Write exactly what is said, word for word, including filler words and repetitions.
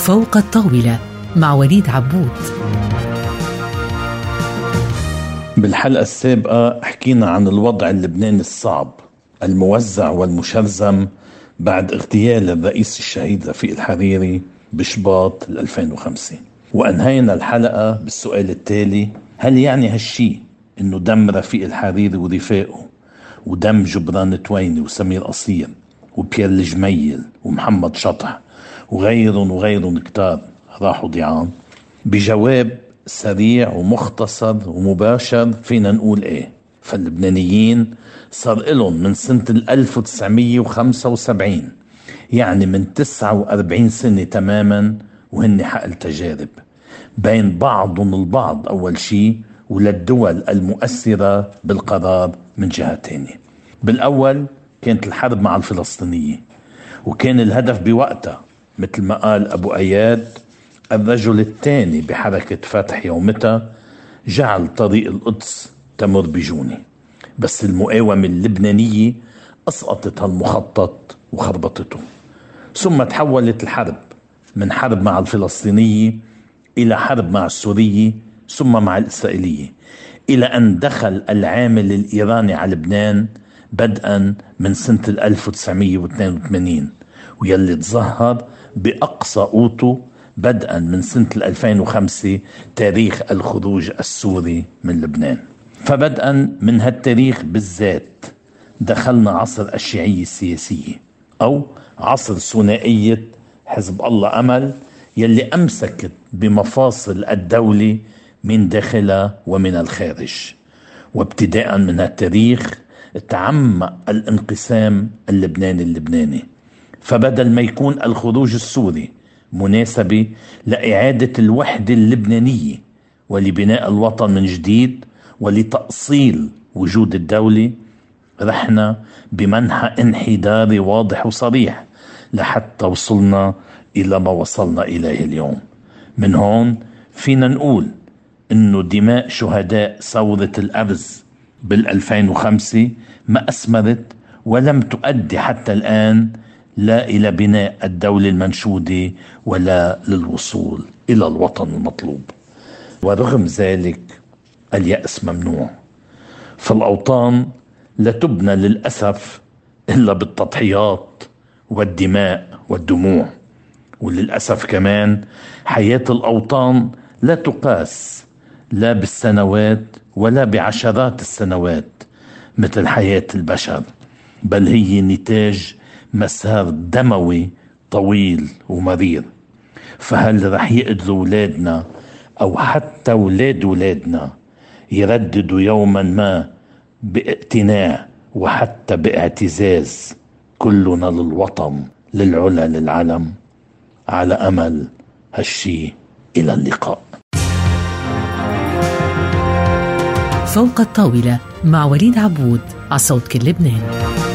فوق الطاولة مع وليد عبود. بالحلقة السابقة حكينا عن الوضع اللبناني الصعب الموزع والمشرذم بعد اغتيال الرئيس الشهيد رفيق الحريري بشباط ألفين وخمسة، وأنهينا الحلقة بالسؤال التالي: هل يعني هالشي إنه دم رفيق الحريري ورفاقه ودم جبران تويني وسمير قصير وبيير الجميل ومحمد شطح وغيرهم وغيرهم كتار راحوا ضيعان؟ بجواب سريع ومختصر ومباشر فينا نقول ايه، فاللبنانيين صار لهم من سنة ألف وتسعمية وخمسة وسبعين، يعني من تسعة وأربعين سنة تماما، وهن حقل تجارب بين بعضهم البعض أول شيء وللدول المؤثرة بالقرار من جهة تانية. بالأول كانت الحرب مع الفلسطينية، وكان الهدف بوقتها مثل ما قال أبو أياد الرجل الثاني بحركة فتح يومتها جعل طريق القدس تمر بجوني، بس المقاومة اللبنانية أسقطت هالمخطط وخربطته. ثم تحولت الحرب من حرب مع الفلسطينية إلى حرب مع السورية ثم مع الإسرائيلية، إلى أن دخل العامل الإيراني على لبنان بدءا من سنة ألف وتسعمية واثنين وثمانين، ويلي تظهر بأقصى قوته بدءا من سنة ألفين وخمسة تاريخ الخروج السوري من لبنان. فبدءا من هالتاريخ بالذات دخلنا عصر الشيعية السياسية أو عصر ثنائية حزب الله أمل، يلي أمسكت بمفاصل الدولة من داخلها ومن الخارج. وابتداء من هالتاريخ تعمق الانقسام اللبناني اللبناني، فبدل ما يكون الخروج السوري مناسبة لإعادة الوحدة اللبنانية ولبناء الوطن من جديد ولتأصيل وجود الدولة، رحنا بمنحى انحداري واضح وصريح لحتى وصلنا إلى ما وصلنا إليه اليوم. من هون فينا نقول إنه دماء شهداء ثورة الأرز بالألفين وخمسة ما أثمرت ولم تؤدي حتى الآن لا إلى بناء الدولة المنشودة ولا للوصول إلى الوطن المطلوب. ورغم ذلك اليأس ممنوع، فالأوطان لا تبنى للأسف إلا بالتضحيات والدماء والدموع، وللأسف كمان حياة الأوطان لا تقاس لا بالسنوات ولا بعشرات السنوات مثل حياة البشر، بل هي نتاج مسار دموي طويل ومرير. فهل رح يقدروا أولادنا أو حتى أولاد أولادنا يرددوا يوما ما باقتناع وحتى باعتزاز كلنا للوطن للعلا للعلم؟ على أمل هالشي. إلى اللقاء. فوق الطاولة مع وليد عبود على صوت كل لبنان.